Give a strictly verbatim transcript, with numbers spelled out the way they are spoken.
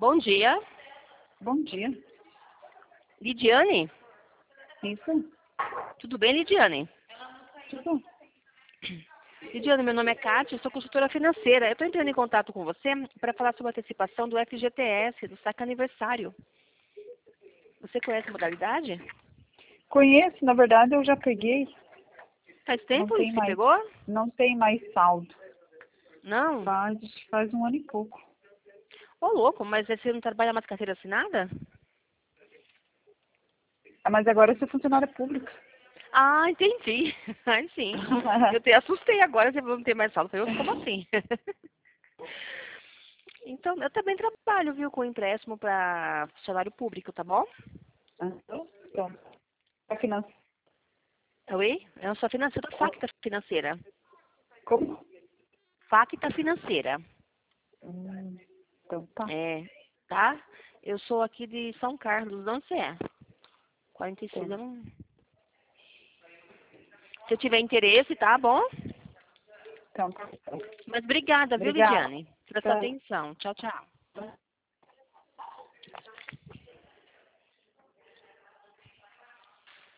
Bom dia. Bom dia. Lidiane? Isso? Tudo bem, Lidiane? Tudo? Lidiane, meu nome é Kátia, eu sou consultora financeira. Eu estou entrando em contato com você para falar sobre a antecipação do F G T S, do saque aniversário. Você conhece a modalidade? Conheço, na verdade eu já peguei. Faz Não tempo que tem você mais, pegou? não tem mais saldo. Não? Faz, faz um ano e pouco. Ô, louco, mas você não trabalha mais carteira assinada? Ah, mas agora eu sou funcionária pública. Ah, entendi. Ai, sim. Eu te assustei agora, você não tem mais saldo. Eu falei, como assim? Então, eu também trabalho, viu, com empréstimo para funcionário público, tá bom? Então, pronto. A finança. Oi? Eu sou financeira, Facta Financeira. Como? Facta Financeira. Hum, então tá. É, tá? Eu sou aqui de São Carlos, de onde você é? quarenta e seis, Então, eu não... Se eu tiver interesse, tá bom? então tá. Mas obrigada, viu, Obrigada. Lidiane? Pela sua atenção. Tchau, tchau.